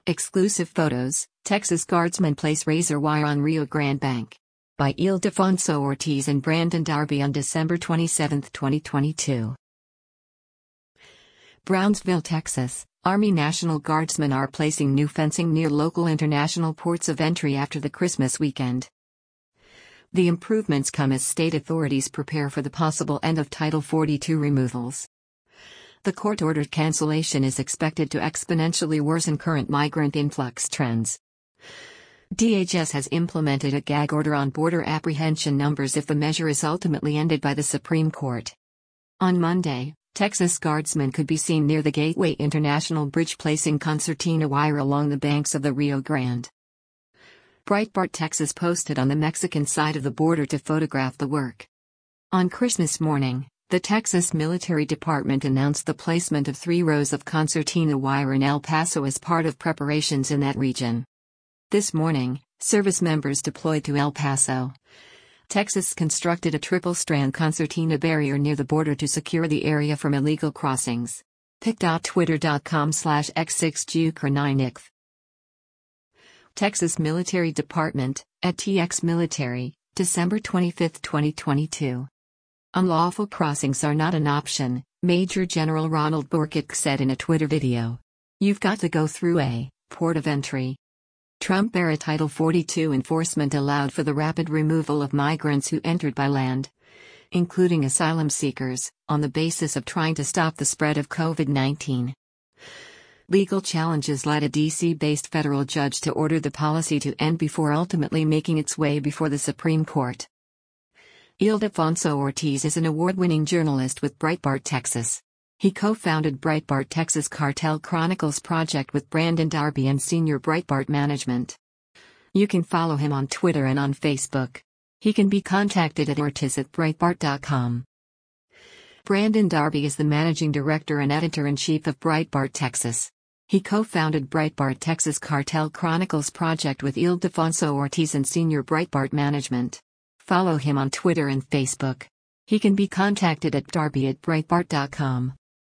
Exclusive photos, Texas Guardsmen place razor wire on Rio Grande Bank. By Ildefonso Ortiz and Brandon Darby on December 27, 2022. Brownsville, Texas. Army National Guardsmen are placing new fencing near local international ports of entry after the Christmas weekend. The improvements come as state authorities prepare for the possible end of Title 42 removals. The court-ordered cancellation is expected to exponentially worsen current migrant influx trends. DHS has implemented a gag order on border apprehension numbers if the measure is ultimately ended by the Supreme Court. On Monday, Texas Guardsmen could be seen near the Gateway International Bridge placing concertina wire along the banks of the Rio Grande. Breitbart Texas posted on the Mexican side of the border to photograph the work. On Christmas morning, the Texas Military Department announced the placement of 3 rows of concertina wire in El Paso as part of preparations in that region. This morning, service members deployed to El Paso, Texas constructed a triple-strand concertina barrier near the border to secure the area from illegal crossings. pic.twitter.com/x6juker9ixth. Texas Military Department, at TX Military, December 25, 2022. Unlawful crossings are not an option, Major General Ronald Burkitt said in a Twitter video. You've got to go through a port of entry. Trump-era Title 42 enforcement allowed for the rapid removal of migrants who entered by land, including asylum seekers, on the basis of trying to stop the spread of COVID-19. Legal challenges led a D.C.-based federal judge to order the policy to end before ultimately making its way before the Supreme Court. Ildefonso Ortiz is an award-winning journalist with Breitbart Texas. He co-founded Breitbart Texas Cartel Chronicles Project with Brandon Darby and senior Breitbart management. You can follow him on Twitter and on Facebook. He can be contacted at ortiz@breitbart.com. Brandon Darby is the managing director and editor-in-chief of Breitbart Texas. He co-founded Breitbart Texas Cartel Chronicles Project with Ildefonso Ortiz and senior Breitbart management. Follow him on Twitter and Facebook. He can be contacted at darby@breitbart.com.